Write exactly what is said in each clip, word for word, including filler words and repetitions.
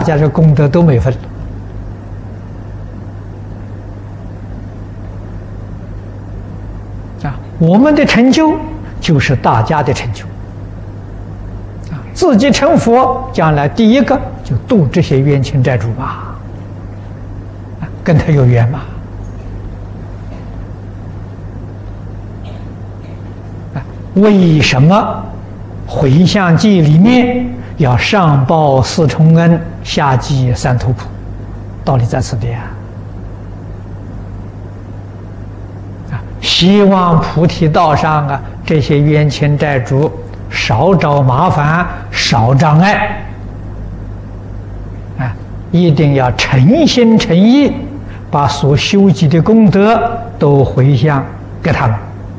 家的功德都没分啊！我们的成就就是大家的成就啊！自己成佛，将来第一个就度这些冤亲债主吧，啊，跟他有缘嘛。啊，为什么《回向记》里面要上报四重恩，下济三途苦？道理在此地啊！啊，希望菩提道上啊，这些冤亲债主少找麻烦，少障碍。啊，一定要诚心诚意，把所修集的功德都回向给他们。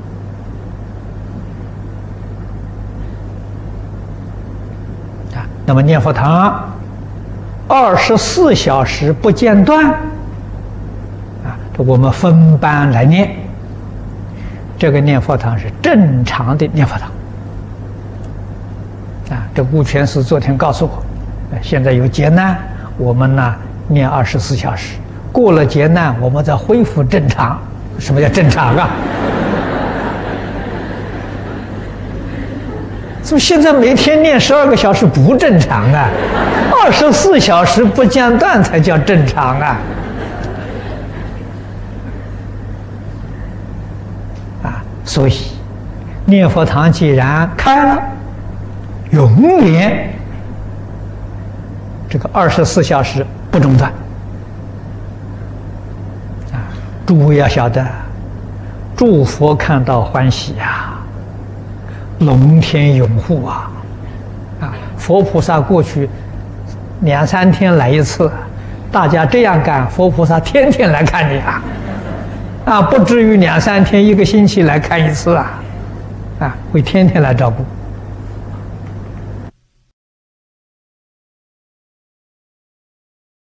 那么念佛堂二十四小时不间断啊，这我们分班来念。这个念佛堂是正常的念佛堂啊。这悟权师昨天告诉我，现在有劫难，我们呢念二十四小时，过了劫难，我们再恢复正常。什么叫正常啊？怎么现在每天念十二个小时不正常啊？二十四小时不间断才叫正常啊！啊，所以念佛堂既然开了，永远这个二十四小时不中断。啊，诸位要晓得，诸佛看到欢喜呀、啊。龙天拥护啊！啊，佛菩萨过去两三天来一次，大家这样干，佛菩萨天天来看你啊！啊，不至于两三天、一个星期来看一次啊！啊，会天天来照顾。